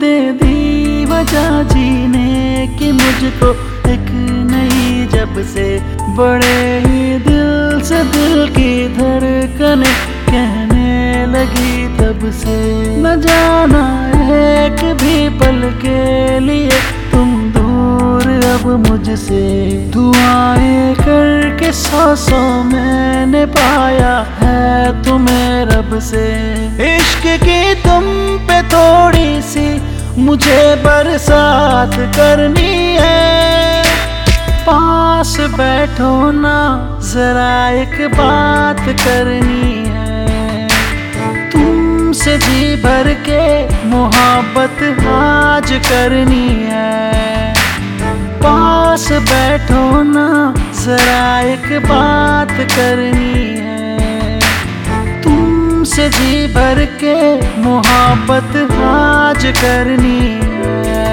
दे दी वजह जीने की मुझको एक नई, जब से बड़े ही दिल से दिल की धड़कने कहने लगी तब से। न जाना एक भी पल के लिए तुम दूर अब मुझसे, दुआएं करके सौ मैंने पाया है तुम्हें रब से। इश्क की तुम पे थोड़ी सी मुझे बरसात करनी है, पास बैठो ना जरा एक बात करनी है, तुमसे जी भर के मोहब्बत आज करनी है, पास बैठो ना जरा एक बात करनी है, तुमसे जी भर के मोहब्बत आज करनी है।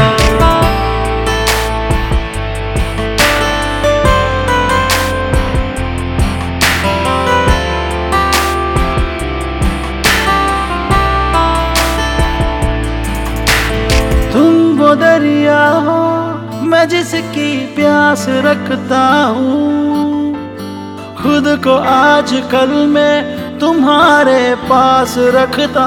तुम वो दरिया हो मैं जिसकी प्यास रखता हूँ, खुद को आज कल मैं तुम्हारे पास रखता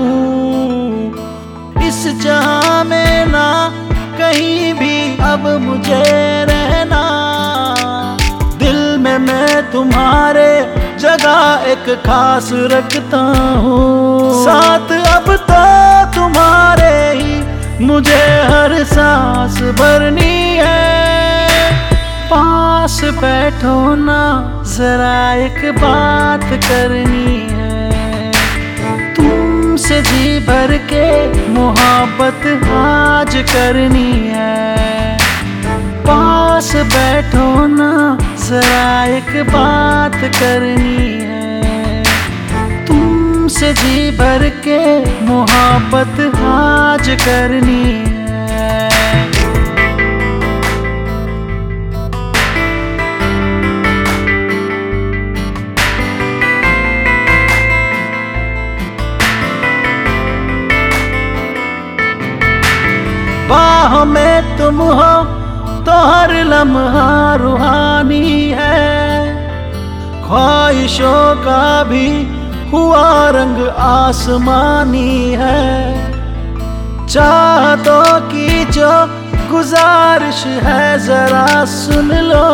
हूँ। इस जहां में ना कहीं भी अब मुझे रहना, दिल में मैं तुम्हारे जगह एक खास रखता हूँ। साथ अब तो तुम्हारे ही मुझे हर सांस भरनी है, पास बैठो ना जरा एक बात करनी है, तुमसे जी भर के मोहब्बत आज करनी है, पास बैठो ना जरा एक बात करनी है, तुमसे जी भर के मोहब्बत आज करनी है। बाहों में तुम हो तो हर लम्हा रूहानी है, ख्वाहिशों का भी हुआ रंग आसमानी है, चाहतों की जो गुजारिश है जरा सुन लो,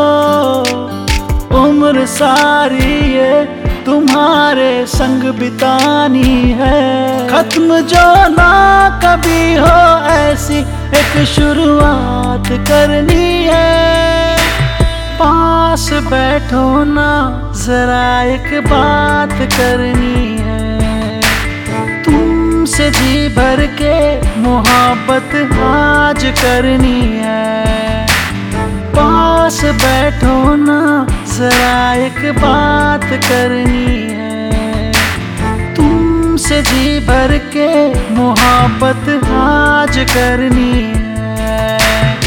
उम्र सारी ये तुम्हारे संग बितानी है, खत्म जो ना कभी हो ऐसी एक शुरुआत करनी है, पास बैठो ना जरा एक बात करनी है, तुमसे जी भर के मोहब्बत आज करनी है, पास बैठो ना जरा एक बात करनी है, तुमसे जी भर के मोहब्बत आज करनी है।